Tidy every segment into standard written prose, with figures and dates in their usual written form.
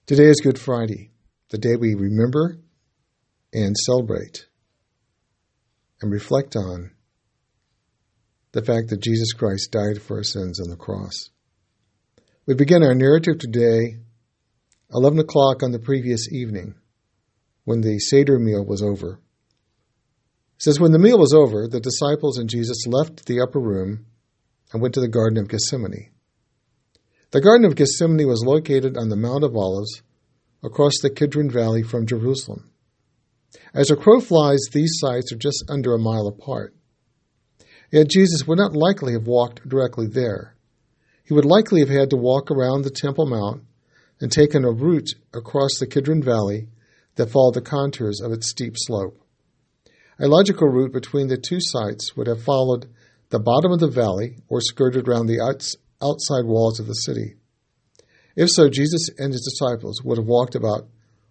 Today is Good Friday, the day we remember and celebrate and reflect on the fact that Jesus Christ died for our sins on the cross. We begin our narrative today, 11 o'clock on the previous evening, when the Seder meal was over. It says, when the meal was over, the disciples and Jesus left the upper room and went to the Garden of Gethsemane. The Garden of Gethsemane was located on the Mount of Olives across the Kidron Valley from Jerusalem. As a crow flies, these sites are just under a mile apart. Yet Jesus would not likely have walked directly there. He would likely have had to walk around the Temple Mount and taken a route across the Kidron Valley that followed the contours of its steep slope. A logical route between the two sites would have followed the bottom of the valley or skirted around the outside walls of the city. If so, Jesus and his disciples would have walked about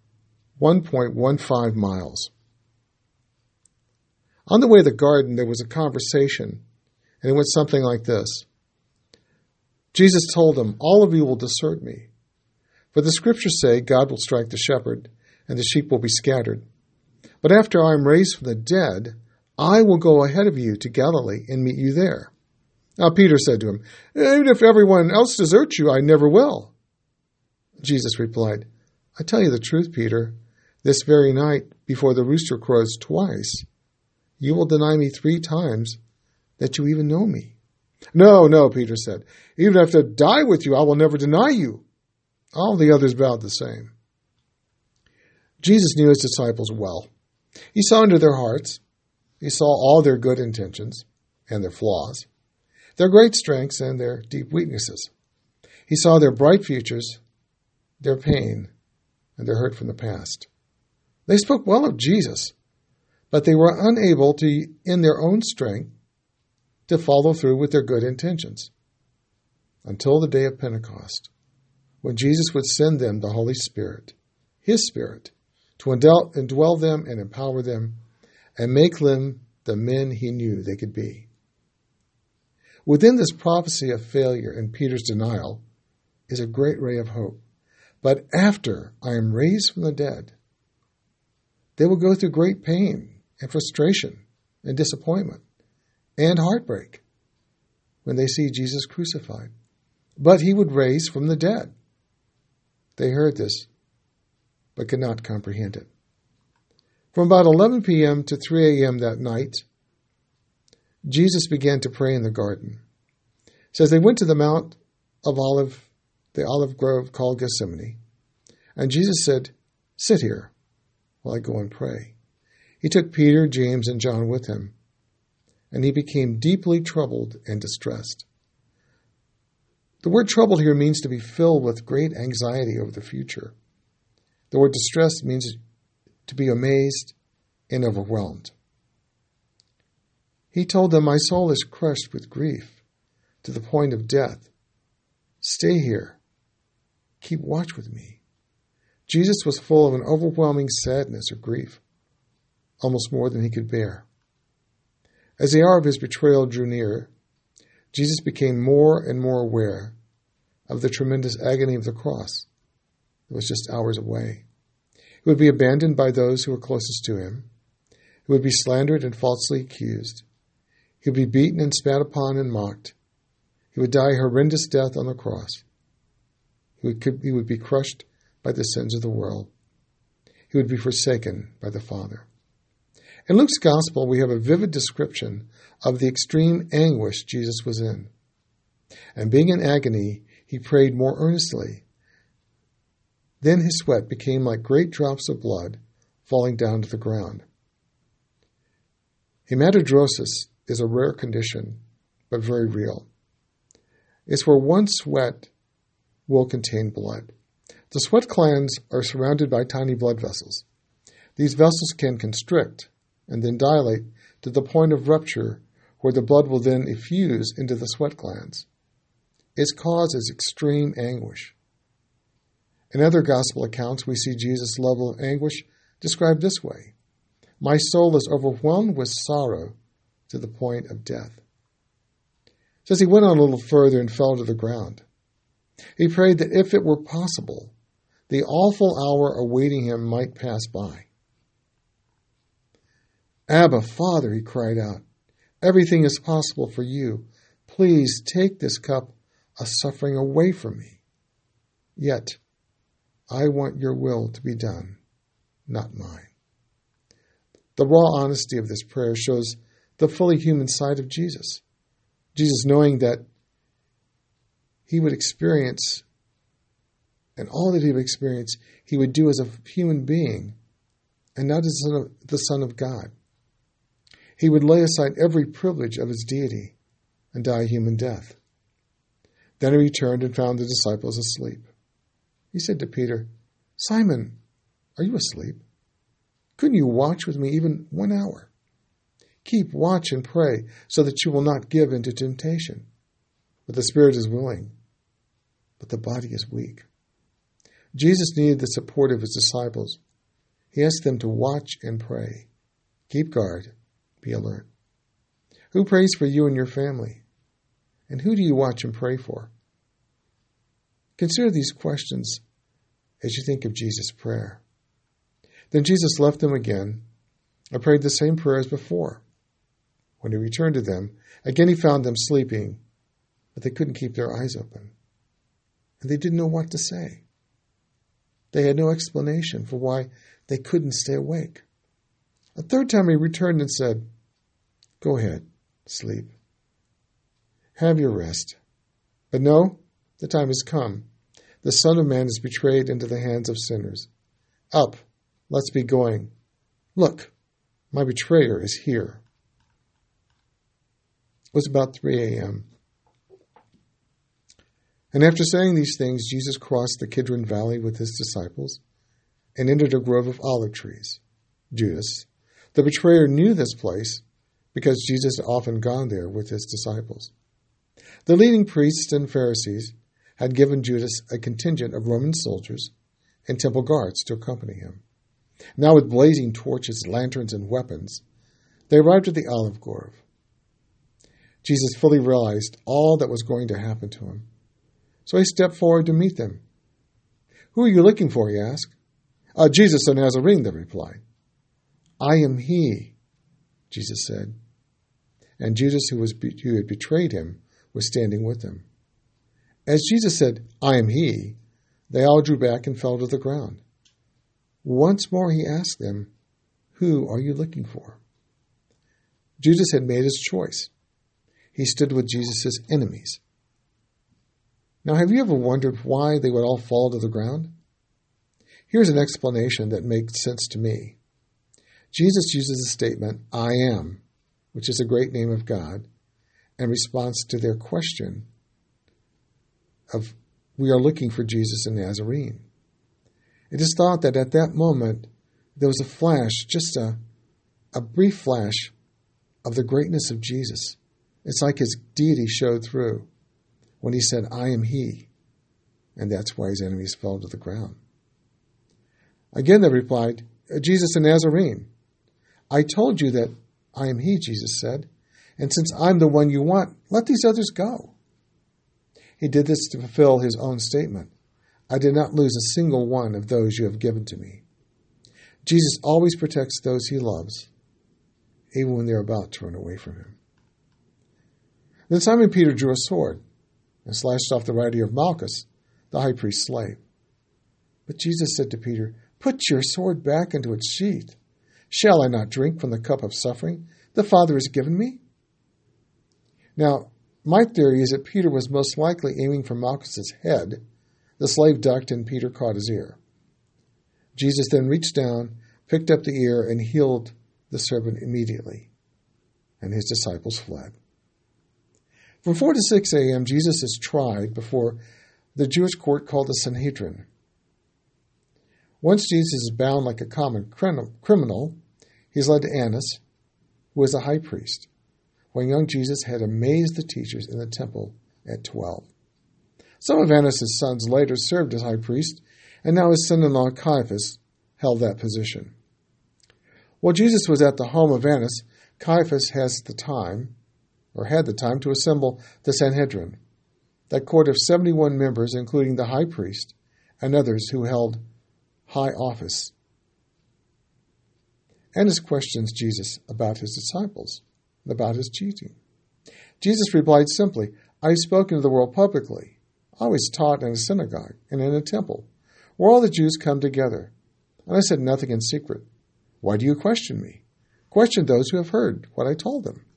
1.15 miles. On the way to the garden, there was a conversation, and it went something like this. Jesus told them, "All of you will desert me. For the scriptures say, God will strike the shepherd, and the sheep will be scattered. But after I am raised from the dead, I will go ahead of you to Galilee and meet you there." Now Peter said to him, "Even if everyone else deserts you, I never will." Jesus replied, "I tell you the truth, Peter, this very night, before the rooster crows twice, you will deny me 3 times that you even know me." No, Peter said. "Even if I have to die with you, I will never deny you." All the others bowed the same. Jesus knew his disciples well. He saw into their hearts. He saw all their good intentions and their flaws, their great strengths and their deep weaknesses. He saw their bright futures, their pain, and their hurt from the past. They spoke well of Jesus, but they were unable to, in their own strength, to follow through with their good intentions until the day of Pentecost, when Jesus would send them the Holy Spirit, his Spirit, to indwell them and empower them and make them the men he knew they could be. Within this prophecy of failure and Peter's denial is a great ray of hope. But after I am raised from the dead, they will go through great pain and frustration and disappointment and heartbreak when they see Jesus crucified. But he would raise from the dead. They heard this, but could not comprehend it. From about 11 p.m. to 3 a.m. that night, Jesus began to pray in the garden. It says they went to the Mount of Olive, the olive grove called Gethsemane, and Jesus said, "Sit here while I go and pray." He took Peter, James, and John with him, and he became deeply troubled and distressed. The word troubled here means to be filled with great anxiety over the future. The word distressed means to be amazed and overwhelmed. He told them, "My soul is crushed with grief to the point of death. Stay here. Keep watch with me." Jesus was full of an overwhelming sadness or grief, almost more than he could bear. As the hour of his betrayal drew near, Jesus became more and more aware of the tremendous agony of the cross that was just hours away. He would be abandoned by those who were closest to him. He would be slandered and falsely accused. He would be beaten and spat upon and mocked. He would die a horrendous death on the cross. He would be crushed by the sins of the world. He would be forsaken by the Father. In Luke's Gospel, we have a vivid description of the extreme anguish Jesus was in. And being in agony, he prayed more earnestly. Then his sweat became like great drops of blood falling down to the ground. Hematidrosis is a rare condition, but very real. It's where one sweat will contain blood. The sweat glands are surrounded by tiny blood vessels. These vessels can constrict and then dilate to the point of rupture, where the blood will then effuse into the sweat glands. Its cause is extreme anguish. In other gospel accounts, we see Jesus' level of anguish described this way: "My soul is overwhelmed with sorrow to the point of death." It says he went on a little further and fell to the ground. He prayed that if it were possible, the awful hour awaiting him might pass by. "Abba, Father," he cried out, "everything is possible for you. Please take this cup of suffering away from me. Yet, I want your will to be done, not mine." The raw honesty of this prayer shows the fully human side of Jesus. Jesus, knowing that he would experience, and all that he would experience, he would do as a human being and not as the Son of God. He would lay aside every privilege of his deity and die a human death. Then he returned and found the disciples asleep. He said to Peter, "Simon, are you asleep? Couldn't you watch with me even 1 hour? Keep watch and pray so that you will not give into temptation. But the spirit is willing, but the body is weak." Jesus needed the support of his disciples. He asked them to watch and pray. Keep guard. Be alert. Who prays for you and your family? And who do you watch and pray for? Consider these questions as you think of Jesus' prayer. Then Jesus left them again and prayed the same prayer as before. When he returned to them, again he found them sleeping, but they couldn't keep their eyes open. And they didn't know what to say. They had no explanation for why they couldn't stay awake. A third time he returned and said, "Go ahead, sleep. Have your rest. But no, the time has come. The Son of Man is betrayed into the hands of sinners. Up, let's be going. Look, my betrayer is here." It was about 3 a.m. And after saying these things, Jesus crossed the Kidron Valley with his disciples and entered a grove of olive trees. Judas, the betrayer, knew this place because Jesus had often gone there with his disciples. The leading priests and Pharisees had given Judas a contingent of Roman soldiers and temple guards to accompany him. Now with blazing torches, lanterns, and weapons, they arrived at the olive grove. Jesus fully realized all that was going to happen to him. So he stepped forward to meet them. "Who are you looking for?" he asked. "Jesus the Nazarene," they replied. "I am he," Jesus said. And Judas, who had betrayed him, was standing with him. As Jesus said, "I am he," they all drew back and fell to the ground. Once more he asked them, "Who are you looking for?" Judas had made his choice. He stood with Jesus' enemies. Now, have you ever wondered why they would all fall to the ground? Here's an explanation that makes sense to me. Jesus uses the statement, "I am," which is a great name of God, in response to their question of, "We are looking for Jesus the Nazarene." It is thought that at that moment there was a flash, just a brief flash of the greatness of Jesus. It's like his deity showed through when he said, "I am he," and that's why his enemies fell to the ground. Again they replied, "Jesus the Nazarene." "I told you that I am he," Jesus said, "and since I'm the one you want, let these others go." He did this to fulfill his own statement, "I did not lose a single one of those you have given to me." Jesus always protects those he loves, even when they're about to run away from him. Then Simon Peter drew a sword and slashed off the right ear of Malchus, the high priest's slave. But Jesus said to Peter, "Put your sword back into its sheath. Shall I not drink from the cup of suffering the Father has given me?" Now, my theory is that Peter was most likely aiming for Malchus's head. The slave ducked and Peter caught his ear. Jesus then reached down, picked up the ear, and healed the servant immediately. And his disciples fled. From 4 to 6 a.m., Jesus is tried before the Jewish court called the Sanhedrin. Once Jesus is bound like a common criminal, he's led to Annas, who was a high priest, when young Jesus had amazed the teachers in the temple at 12. Some of Annas' sons later served as high priest, and now his son-in-law Caiaphas held that position. While Jesus was at the home of Annas, Caiaphas had the time to assemble the Sanhedrin, that court of 71 members, including the high priest and others who held high office. Annas questions Jesus about his disciples, about his teaching. Jesus replied simply, I have spoken to the world publicly. I was taught in a synagogue and in a temple, where all the Jews come together. And I said nothing in secret. Why do you question me? Question those who have heard what I told them.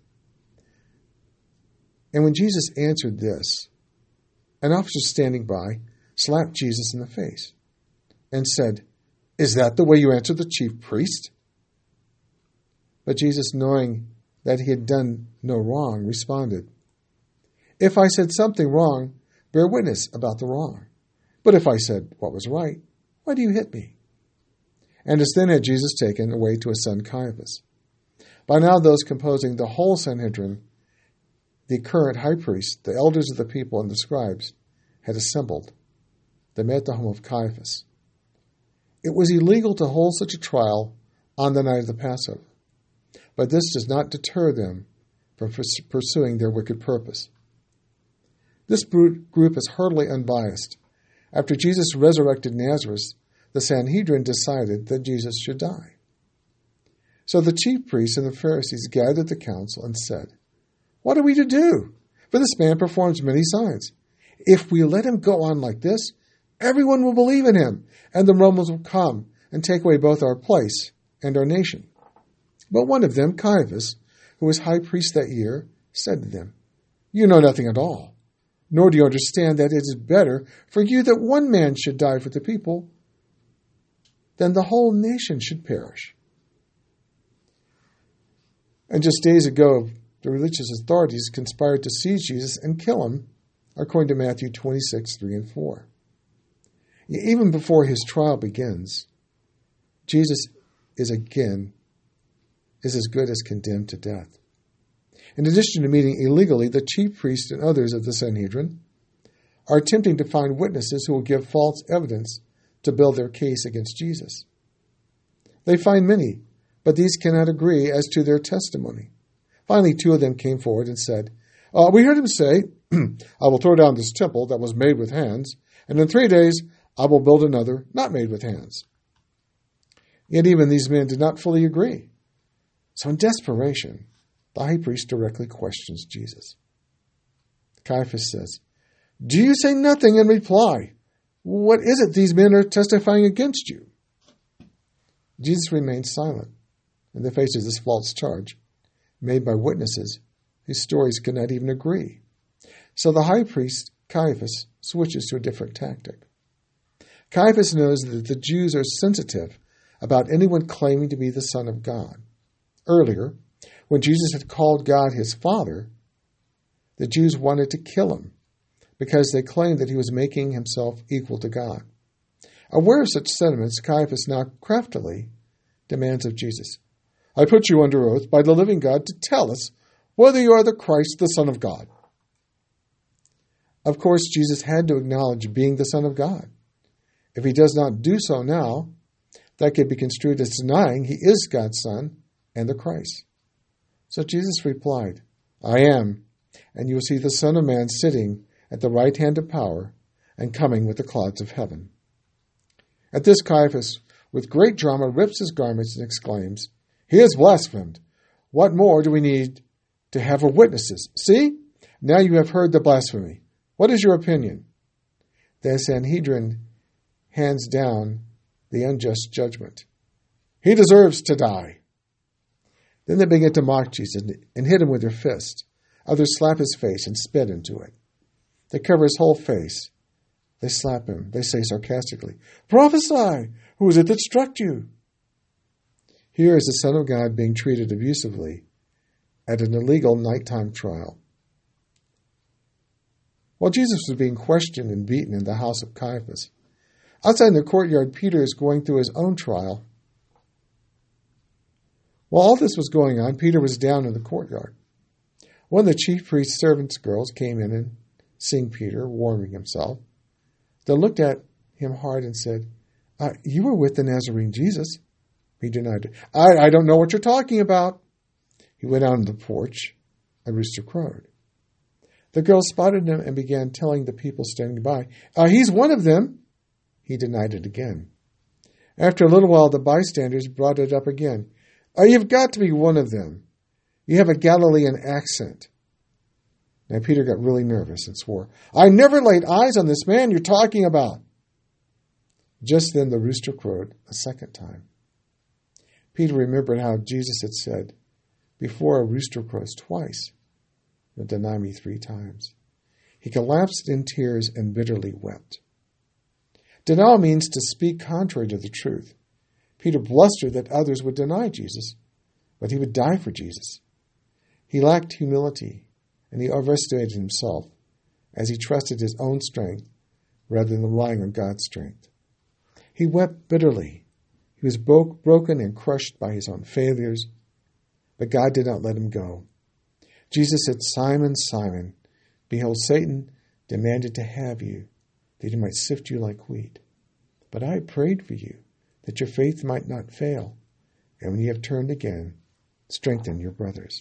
And when Jesus answered this, an officer standing by slapped Jesus in the face and said, Is that the way you answer the chief priest? But Jesus, knowing that he had done no wrong, responded, If I said something wrong, bear witness about the wrong. But if I said what was right, why do you hit me? Annas then had Jesus taken away to his son Caiaphas. By now those composing the whole Sanhedrin, the current high priest, the elders of the people, and the scribes, had assembled. They met at the home of Caiaphas. It was illegal to hold such a trial on the night of the Passover, but this does not deter them from pursuing their wicked purpose. This group is heartily unbiased. After Jesus resurrected Lazarus, the Sanhedrin decided that Jesus should die. So the chief priests and the Pharisees gathered the council and said, What are we to do? For this man performs many signs. If we let him go on like this, everyone will believe in him, and the Romans will come and take away both our place and our nation. But one of them, Caiaphas, who was high priest that year, said to them, You know nothing at all, nor do you understand that it is better for you that one man should die for the people than the whole nation should perish. And just days ago, the religious authorities conspired to seize Jesus and kill him, according to Matthew 26:3-4. Even before his trial begins, Jesus is as good as condemned to death. In addition to meeting illegally, the chief priests and others of the Sanhedrin are attempting to find witnesses who will give false evidence to build their case against Jesus. They find many, but these cannot agree as to their testimony. Finally, two of them came forward and said, We heard him say, I will throw down this temple that was made with hands, and in 3 days I will build another not made with hands. Yet even these men did not fully agree. So in desperation, the high priest directly questions Jesus. Caiaphas says, Do you say nothing in reply? What is it these men are testifying against you? Jesus remained silent in the face of this false charge made by witnesses whose stories could not even agree. So the high priest, Caiaphas, switches to a different tactic. Caiaphas knows that the Jews are sensitive about anyone claiming to be the Son of God. Earlier, when Jesus had called God his Father, the Jews wanted to kill him because they claimed that he was making himself equal to God. Aware of such sentiments, Caiaphas now craftily demands of Jesus, I put you under oath by the living God to tell us whether you are the Christ, the Son of God. Of course, Jesus had to acknowledge being the Son of God. If he does not do so now, that could be construed as denying he is God's Son and the Christ. So Jesus replied, I am, and you will see the Son of Man sitting at the right hand of power and coming with the clouds of heaven. At this, Caiaphas, with great drama, rips his garments and exclaims, He has blasphemed. What more do we need to have of witnesses? See, now you have heard the blasphemy. What is your opinion? The Sanhedrin hands down the unjust judgment. He deserves to die. Then they begin to mock Jesus and hit him with their fists. Others slap his face and spit into it. They cover his whole face. They slap him. They say sarcastically, Prophesy! Who is it that struck you? Here is the Son of God being treated abusively at an illegal nighttime trial. While Jesus was being questioned and beaten in the house of Caiaphas, outside in the courtyard, Peter is going through his own trial. While all this was going on, Peter was down in the courtyard. One of the chief priest's servants' girls came in and, seeing Peter warming himself, they looked at him hard and said, You were with the Nazarene Jesus. He denied it. I don't know what you're talking about. He went out on the porch. A rooster crowed. The girls spotted him and began telling the people standing by, He's one of them. he denied it again. After a little while, the bystanders brought it up again. "Oh, you've got to be one of them. You have a Galilean accent." Now Peter got really nervous and swore, "I never laid eyes on this man you're talking about." Just then the rooster crowed a second time. Peter remembered how Jesus had said, "Before a rooster crows twice, you'll deny me 3 times." He collapsed in tears and bitterly wept. Denial means to speak contrary to the truth. Peter blustered that others would deny Jesus, but he would die for Jesus. He lacked humility, and he overestimated himself as he trusted his own strength rather than relying on God's strength. He wept bitterly. He was broken and crushed by his own failures, but God did not let him go. Jesus said, "Simon, Simon, behold, Satan demanded to have you, that he might sift you like wheat. But I prayed for you, that your faith might not fail, and when you have turned again, strengthen your brothers."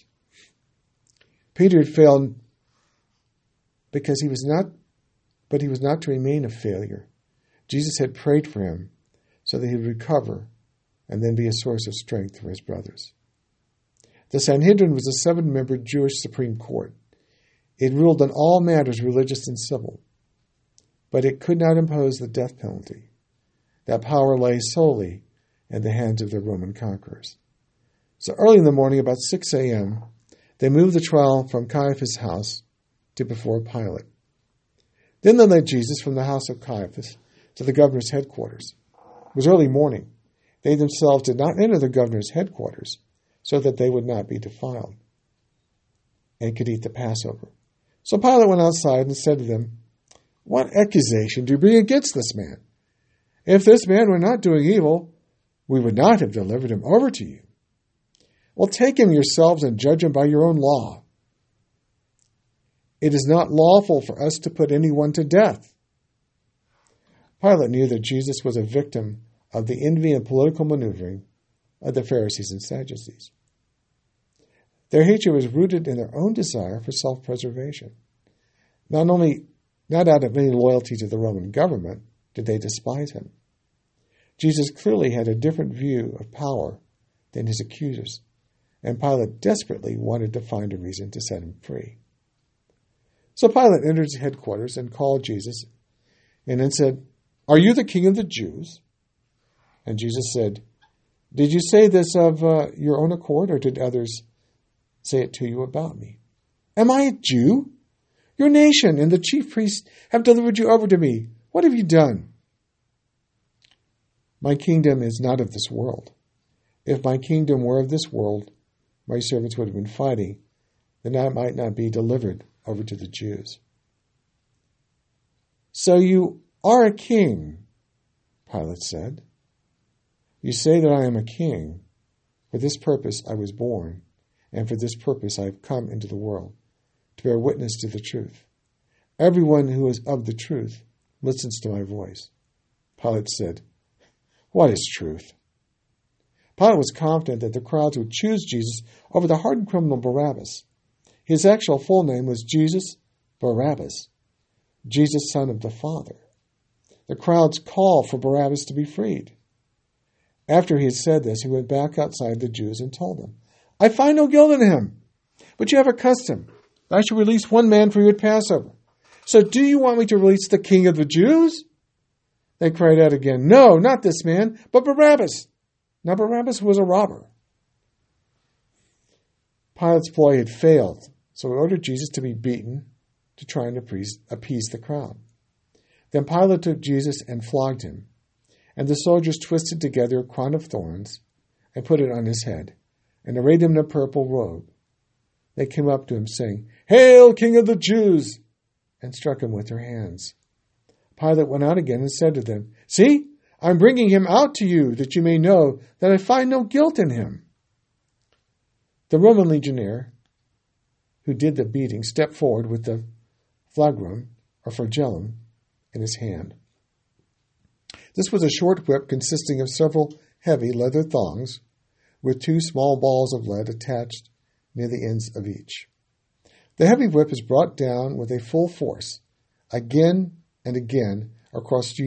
Peter had failed because he was not to remain a failure. Jesus had prayed for him so that he would recover and then be a source of strength for his brothers. The Sanhedrin was a 7-member Jewish Supreme Court. It ruled on all matters religious and civil, but it could not impose the death penalty. That power lay solely in the hands of the Roman conquerors. So early in the morning, about 6 a.m., they moved the trial from Caiaphas' house to before Pilate. Then they led Jesus from the house of Caiaphas to the governor's headquarters. It was early morning. They themselves did not enter the governor's headquarters so that they would not be defiled and could eat the Passover. So Pilate went outside and said to them, "What accusation do you bring against this man? If this man were not doing evil, we would not have delivered him over to you. Well, take him yourselves and judge him by your own law. It is not lawful for us to put anyone to death." Pilate knew that Jesus was a victim of the envy and political maneuvering of the Pharisees and Sadducees. Their hatred was rooted in their own desire for self-preservation. Not out of any loyalty to the Roman government did they despise him. Jesus clearly had a different view of power than his accusers, and Pilate desperately wanted to find a reason to set him free. So Pilate entered his headquarters and called Jesus and then said, "Are you the king of the Jews?" And Jesus said, "Did you say this of your own accord, or did others say it to you about me? Am I a Jew? Your nation and the chief priests have delivered you over to me. What have you done?" "My kingdom is not of this world. If my kingdom were of this world, my servants would have been fighting, then I might not be delivered over to the Jews." "So you are a king," Pilate said. "You say that I am a king. For this purpose I was born, and for this purpose I have come into the world, to bear witness to the truth. Everyone who is of the truth listens to my voice." Pilate said, "What is truth?" Pilate was confident that the crowds would choose Jesus over the hardened criminal Barabbas. His actual full name was Jesus Barabbas, Jesus, son of the Father. The crowds called for Barabbas to be freed. After he had said this, he went back outside the Jews and told them, "I find no guilt in him, but you have a custom that I should release one man for you at Passover. So do you want me to release the king of the Jews?" They cried out again, "No, not this man, but Barabbas." Now Barabbas was a robber. Pilate's ploy had failed, so he ordered Jesus to be beaten to try and appease the crowd. Then Pilate took Jesus and flogged him, and the soldiers twisted together a crown of thorns and put it on his head, and arrayed him in a purple robe. They came up to him, saying, "Hail, King of the Jews!" and struck him with their hands. Pilate went out again and said to them, "See, I'm bringing him out to you, that you may know that I find no guilt in him." The Roman legionnaire who did the beating stepped forward with the flagrum, or flagellum, in his hand. This was a short whip consisting of several heavy leather thongs with 2 small balls of lead attached near the ends of each. The heavy whip is brought down with a full force, again and again, across Jesus'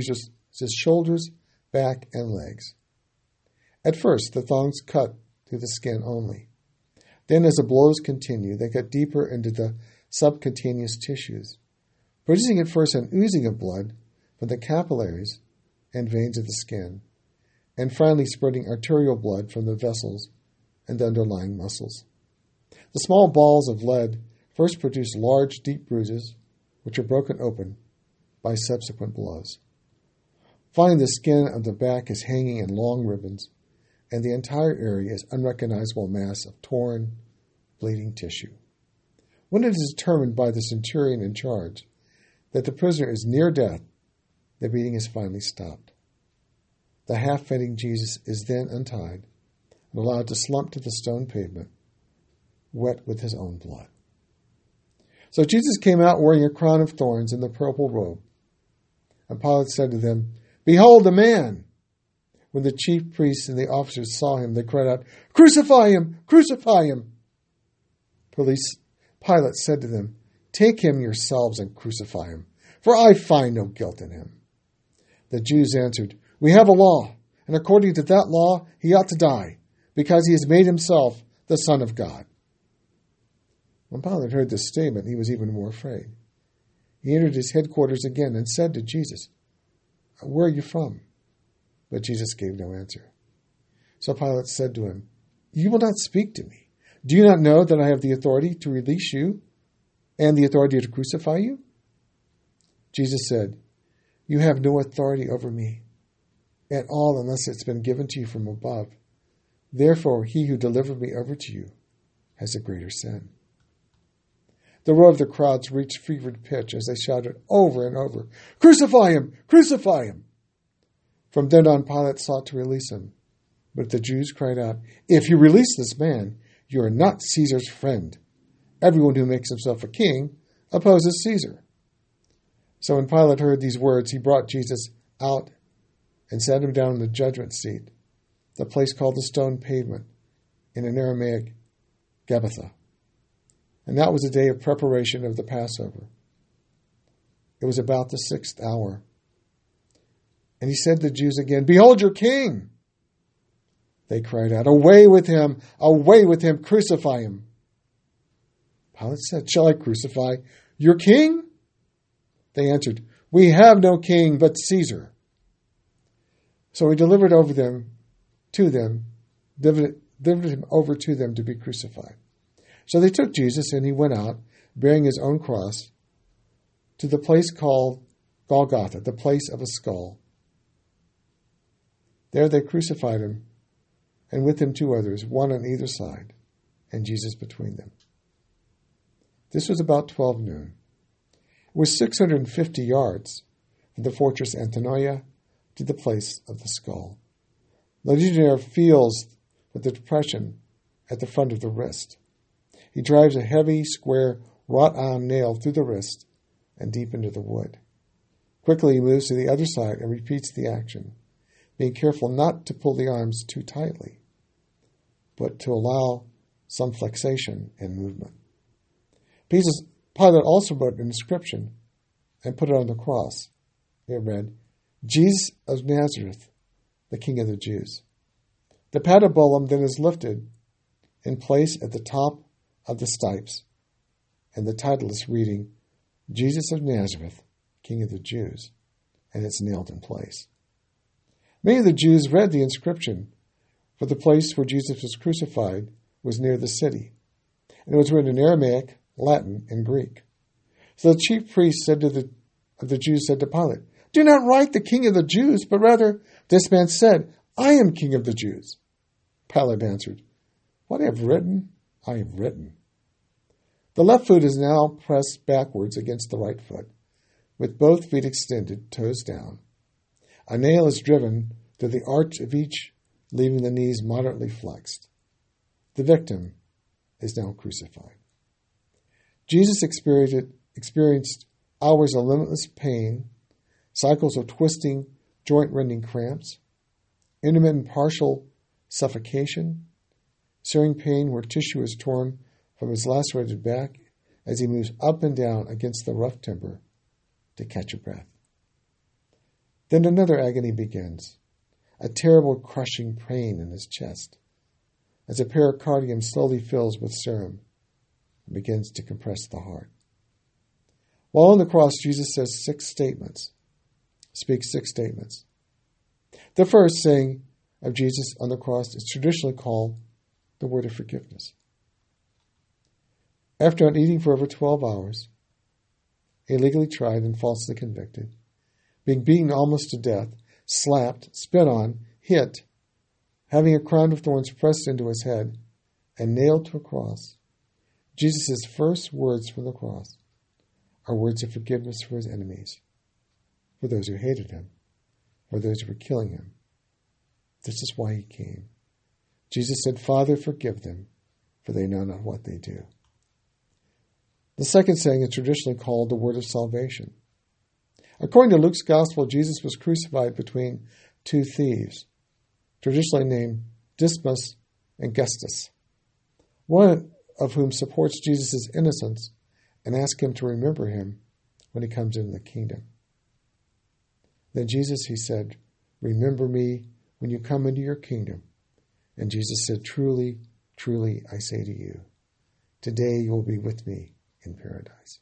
his shoulders, back, and legs. At first, the thongs cut through the skin only. Then, as the blows continued, they cut deeper into the subcutaneous tissues, producing at first an oozing of blood from the capillaries and veins of the skin, and finally spreading arterial blood from the vessels and the underlying muscles. The small balls of lead first produce large, deep bruises, which are broken open by subsequent blows. Finally, the skin of the back is hanging in long ribbons, and the entire area is unrecognizable mass of torn, bleeding tissue. When it is determined by the centurion in charge that the prisoner is near death, the beating is finally stopped. The half-fainting Jesus is then untied and allowed to slump to the stone pavement, wet with his own blood. So Jesus came out wearing a crown of thorns and the purple robe. And Pilate said to them, "Behold the man!" When the chief priests and the officers saw him, they cried out, "Crucify him! Crucify him!" Pilate said to them, "Take him yourselves and crucify him, for I find no guilt in him." The Jews answered, "We have a law, and according to that law he ought to die, because he has made himself the Son of God." When Pilate heard this statement, he was even more afraid. He entered his headquarters again and said to Jesus, "Where are you from?" But Jesus gave no answer. So Pilate said to him, "You will not speak to me. Do you not know that I have the authority to release you and the authority to crucify you?" Jesus said, "You have no authority over me at all unless it's been given to you from above. Therefore, he who delivered me over to you has a greater sin." The roar of the crowds reached fevered pitch as they shouted over and over, "Crucify him! Crucify him!" From then on, Pilate sought to release him. But the Jews cried out, "If you release this man, you are not Caesar's friend. Everyone who makes himself a king opposes Caesar." So when Pilate heard these words, he brought Jesus out and sat him down in the judgment seat, the place called the stone pavement, in an Aramaic, Gabbatha. And that was the day of preparation of the Passover. It was about the 6th hour. And he said to the Jews again, "Behold your king!" They cried out, "Away with him! Away with him! Crucify him!" Pilate said, "Shall I crucify your king?" They answered, "We have no king but Caesar." So he delivered him over to them to be crucified. So they took Jesus, and he went out, bearing his own cross, to the place called Golgotha, the place of a skull. There they crucified him, and with him 2 others, one on either side, and Jesus between them. This was about 12 noon. It was 650 yards from the fortress Antinoia to the place of the skull. The legionnaire feels with the depression at the front of the wrist. He drives a heavy, square, wrought-iron nail through the wrist and deep into the wood. Quickly he moves to the other side and repeats the action, being careful not to pull the arms too tightly, but to allow some flexation and movement. Pilate also wrote an inscription and put it on the cross. It read, "Jesus of Nazareth, the King of the Jews." The patibulum then is lifted in place at the top of the stipes, and the title is reading, "Jesus of Nazareth, King of the Jews," and it's nailed in place. Many of the Jews read the inscription, for the place where Jesus was crucified was near the city, and it was written in Aramaic, Latin, and Greek. So the chief priest of the Jews said to Pilate, "Do not write the King of the Jews, but rather, this man said, 'I am King of the Jews.'" Pilate answered, "What I have written, I have written." The left foot is now pressed backwards against the right foot, with both feet extended, toes down. A nail is driven through the arch of each, leaving the knees moderately flexed. The victim is now crucified. Jesus experienced hours of limitless pain, cycles of twisting, joint-rending cramps, intermittent partial suffocation, searing pain where tissue is torn from his lacerated back as he moves up and down against the rough timber to catch a breath. Then another agony begins, a terrible crushing pain in his chest, as a pericardium slowly fills with serum and begins to compress the heart. While on the cross, Jesus speaks 6 statements. The first saying of Jesus on the cross is traditionally called the word of forgiveness. After not eating for over 12 hours, illegally tried and falsely convicted, being beaten almost to death, slapped, spit on, hit, having a crown of thorns pressed into his head, and nailed to a cross, Jesus' first words from the cross are words of forgiveness for his enemies, for those who hated him, for those who were killing him. This is why he came. Jesus said, "Father, forgive them, for they know not what they do." The second saying is traditionally called the word of salvation. According to Luke's gospel, Jesus was crucified between 2 thieves, traditionally named Dismas and Gestas, one of whom supports Jesus' innocence and asks him to remember him when he comes into the kingdom. Then Jesus, he said, "Remember me when you come into your kingdom." And Jesus said, "Truly, truly, I say to you, today you will be with me in paradise."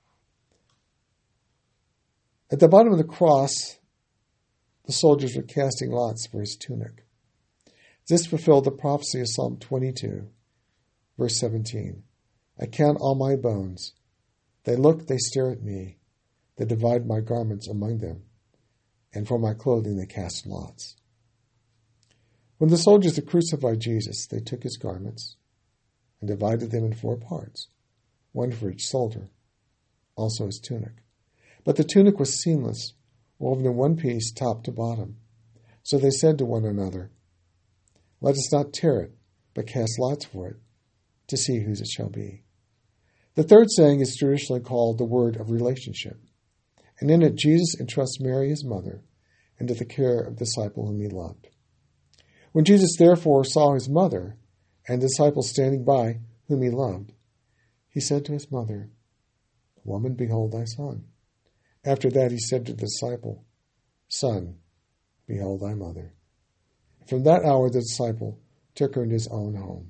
At the bottom of the cross, the soldiers were casting lots for his tunic. This fulfilled the prophecy of Psalm 22, verse 17. "I count all my bones. They look, they stare at me. They divide my garments among them, and for my clothing they cast lots." When the soldiers had crucified Jesus, they took his garments and divided them in 4 parts, one for each soldier, also his tunic. But the tunic was seamless, woven in one piece, top to bottom. So they said to one another, "Let us not tear it, but cast lots for it, to see whose it shall be." The third saying is traditionally called the word of relationship. And in it, Jesus entrusts Mary, his mother, into the care of the disciple whom he loved. When Jesus therefore saw his mother and the disciple standing by whom he loved, he said to his mother, "Woman, behold thy son." After that he said to the disciple, "Son, behold thy mother." From that hour the disciple took her in his own home.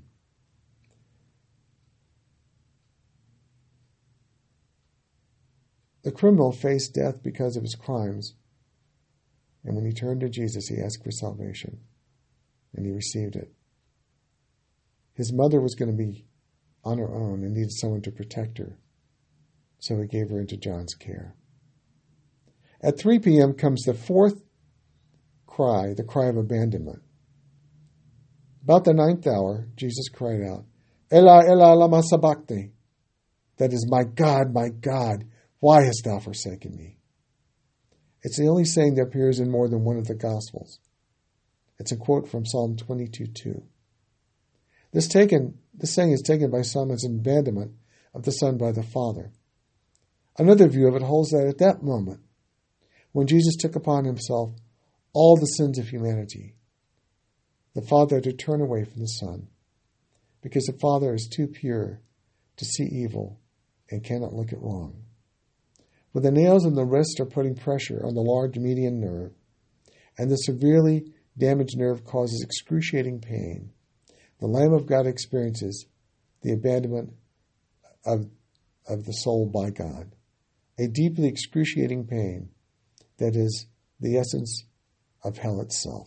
The criminal faced death because of his crimes, and when he turned to Jesus, he asked for salvation, and he received it. His mother was going to be on her own and needed someone to protect her, so he gave her into John's care. At 3 p.m. comes the 4th cry, the cry of abandonment. About the 9th hour, Jesus cried out, "Eli, Eli, lama sabachthani?" That is, my God, why hast thou forsaken me?" It's the only saying that appears in more than one of the Gospels. It's a quote from Psalm 22:2. This saying is taken by some as an abandonment of the Son by the Father. Another view of it holds that at that moment, when Jesus took upon himself all the sins of humanity, the Father had to turn away from the Son, because the Father is too pure to see evil and cannot look at wrong. When the nails in the wrist are putting pressure on the large median nerve, and the severely damaged nerve causes excruciating pain, the Lamb of God experiences the abandonment of the soul by God, a deeply excruciating pain that is the essence of hell itself.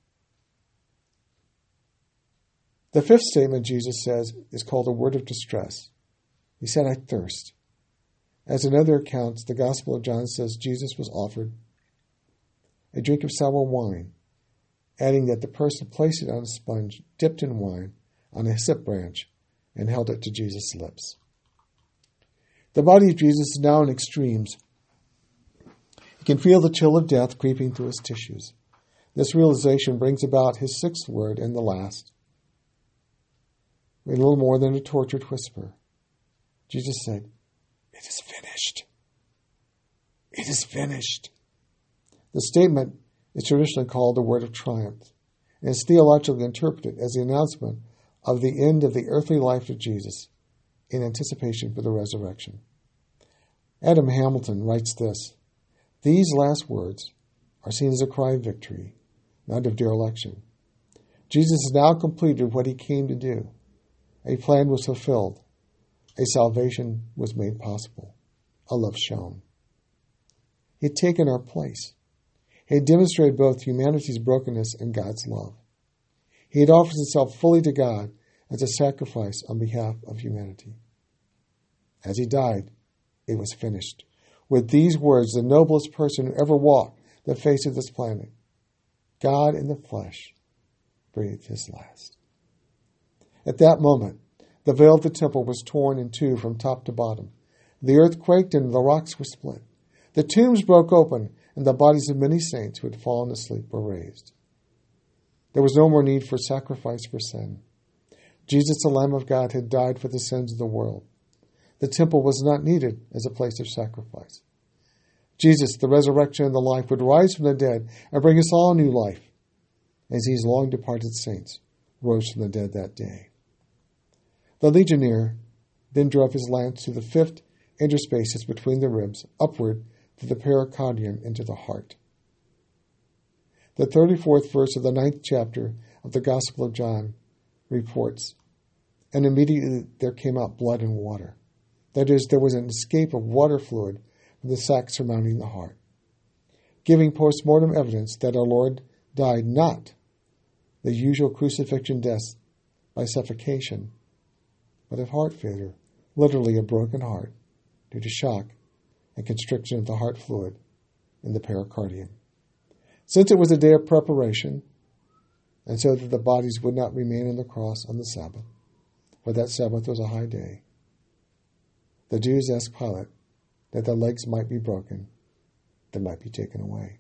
The 5th statement Jesus says is called a word of distress. He said, "I thirst." As in other accounts, the Gospel of John says Jesus was offered a drink of sour wine, adding that the person placed it on a sponge dipped in wine on a hyssop branch and held it to Jesus' lips. The body of Jesus is now in extremes. He can feel the chill of death creeping through his tissues. This realization brings about his 6th word and the last. In a little more than a tortured whisper, Jesus said, "It is finished. It is finished." The statement is traditionally called the word of triumph, and is theologically interpreted as the announcement of the end of the earthly life of Jesus in anticipation for the resurrection. Adam Hamilton writes this: "These last words are seen as a cry of victory, not of dereliction. Jesus has now completed what he came to do. A plan was fulfilled. A salvation was made possible. A love shown. He had taken our place. He had demonstrated both humanity's brokenness and God's love. He had offered himself fully to God as a sacrifice on behalf of humanity. As he died, it was finished. With these words, the noblest person who ever walked the face of this planet, God in the flesh, breathed his last. At that moment, the veil of the temple was torn in two from top to bottom. The earth quaked and the rocks were split. The tombs broke open, and the bodies of many saints who had fallen asleep were raised. There was no more need for sacrifice for sin. Jesus, the Lamb of God, had died for the sins of the world. The temple was not needed as a place of sacrifice. Jesus, the resurrection and the life, would rise from the dead and bring us all new life, as these long-departed saints rose from the dead that day. The legionnaire then drove his lance through the fifth interspaces between the ribs, upward to the pericardium into the heart. The 34th verse of the 9th chapter of the Gospel of John reports, and immediately there came out blood and water. That is, there was an escape of water fluid from the sac surrounding the heart, giving post-mortem evidence that our Lord died not the usual crucifixion death by suffocation, but of heart failure, literally a broken heart, due to shock and constriction of the heart fluid in the pericardium. Since it was a day of preparation, and so that the bodies would not remain on the cross on the Sabbath, for that Sabbath was a high day, the Jews asked Pilate that the legs might be broken, that might be taken away.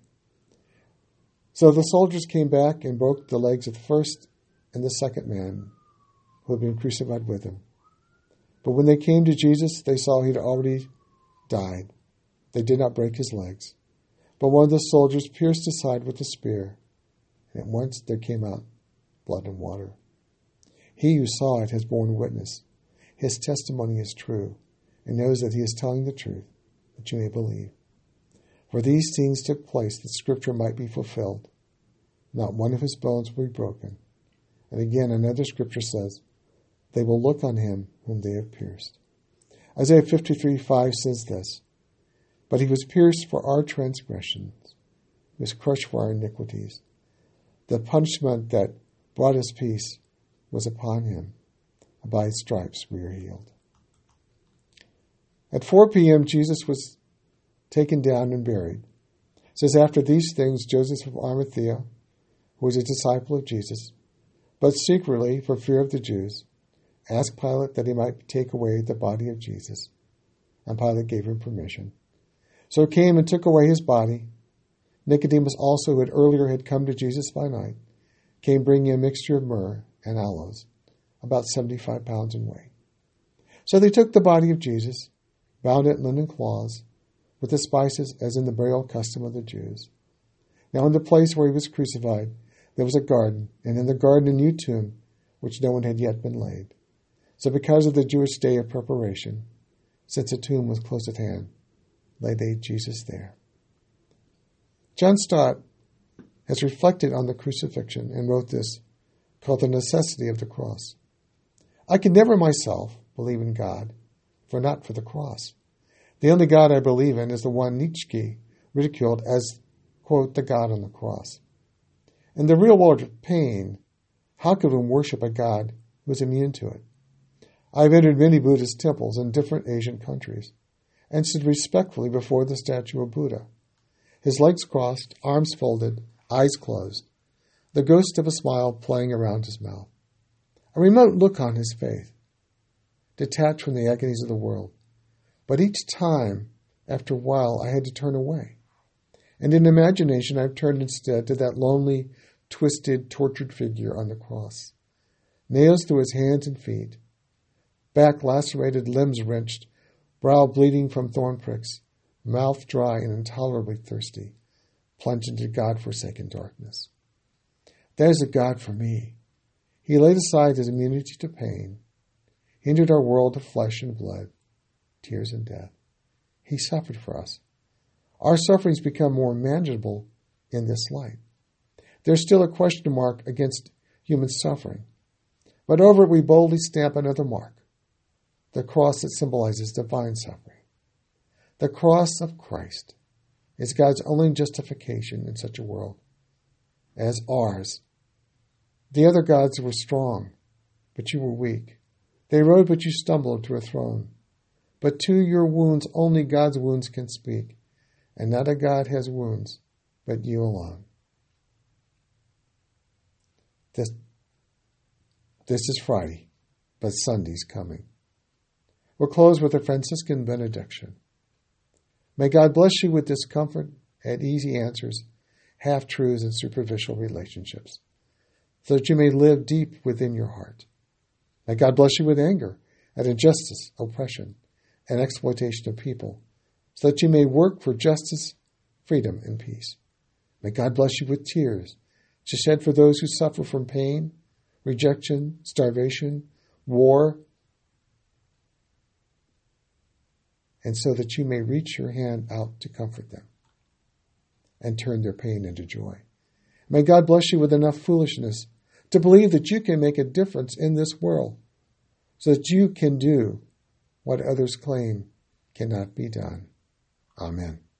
So the soldiers came back and broke the legs of the first and the second man who had been crucified with him. But when they came to Jesus, they saw he had already died. They did not break his legs. But one of the soldiers pierced his side with a spear, and at once there came out blood and water. He who saw it has borne witness. His testimony is true, and knows that he is telling the truth, that you may believe. For these things took place that Scripture might be fulfilled. Not one of his bones will be broken. And again, another Scripture says, they will look on him whom they have pierced. Isaiah 53:5 says this, but he was pierced for our transgressions. He was crushed for our iniquities. The punishment that brought us peace was upon him. And by his stripes we are healed. At 4 p.m., Jesus was taken down and buried. It says, after these things, Joseph of Arimathea, who was a disciple of Jesus, but secretly, for fear of the Jews, asked Pilate that he might take away the body of Jesus. And Pilate gave him permission. So he came and took away his body. Nicodemus also, who earlier had come to Jesus by night, came bringing a mixture of myrrh and aloes, about 75 pounds in weight. So they took the body of Jesus, bound it in linen cloths, with the spices as in the burial custom of the Jews. Now in the place where he was crucified, there was a garden, and in the garden a new tomb, which no one had yet been laid. So because of the Jewish day of preparation, since the tomb was close at hand, they laid Jesus there. John Stott has reflected on the crucifixion and wrote this, called The Necessity of the Cross. I can never myself believe in God, for not for the cross. The only God I believe in is the one Nietzsche ridiculed as, quote, the God on the cross. In the real world of pain, how could one worship a God who is immune to it? I've entered many Buddhist temples in different Asian countries and stood respectfully before the statue of Buddha, his legs crossed, arms folded, eyes closed, the ghost of a smile playing around his mouth, a remote look on his face, detached from the agonies of the world. But each time, after a while, I had to turn away. And in imagination, I've turned instead to that lonely, twisted, tortured figure on the cross. Nails through his hands and feet, back lacerated, limbs wrenched, brow bleeding from thorn pricks, mouth dry and intolerably thirsty, plunged into God-forsaken darkness. That is a God for me. He laid aside his immunity to pain. He entered our world of flesh and blood, tears and death. He suffered for us. Our sufferings become more manageable in this light. There's still a question mark against human suffering. But over it we boldly stamp another mark, the cross that symbolizes divine suffering. The cross of Christ is God's only justification in such a world as ours. The other gods were strong, but you were weak. They rode, but you stumbled to a throne. But to your wounds only God's wounds can speak, and not a God has wounds, but you alone. This is Friday, but Sunday's coming. We'll close with a Franciscan benediction. May God bless you with discomfort at easy answers, half-truths, and superficial relationships, so that you may live deep within your heart. May God bless you with anger at injustice, oppression, and exploitation of people, so that you may work for justice, freedom, and peace. May God bless you with tears to shed for those who suffer from pain, rejection, starvation, war, and so that you may reach your hand out to comfort them and turn their pain into joy. May God bless you with enough foolishness to believe that you can make a difference in this world, so that you can do what others claim cannot be done. Amen.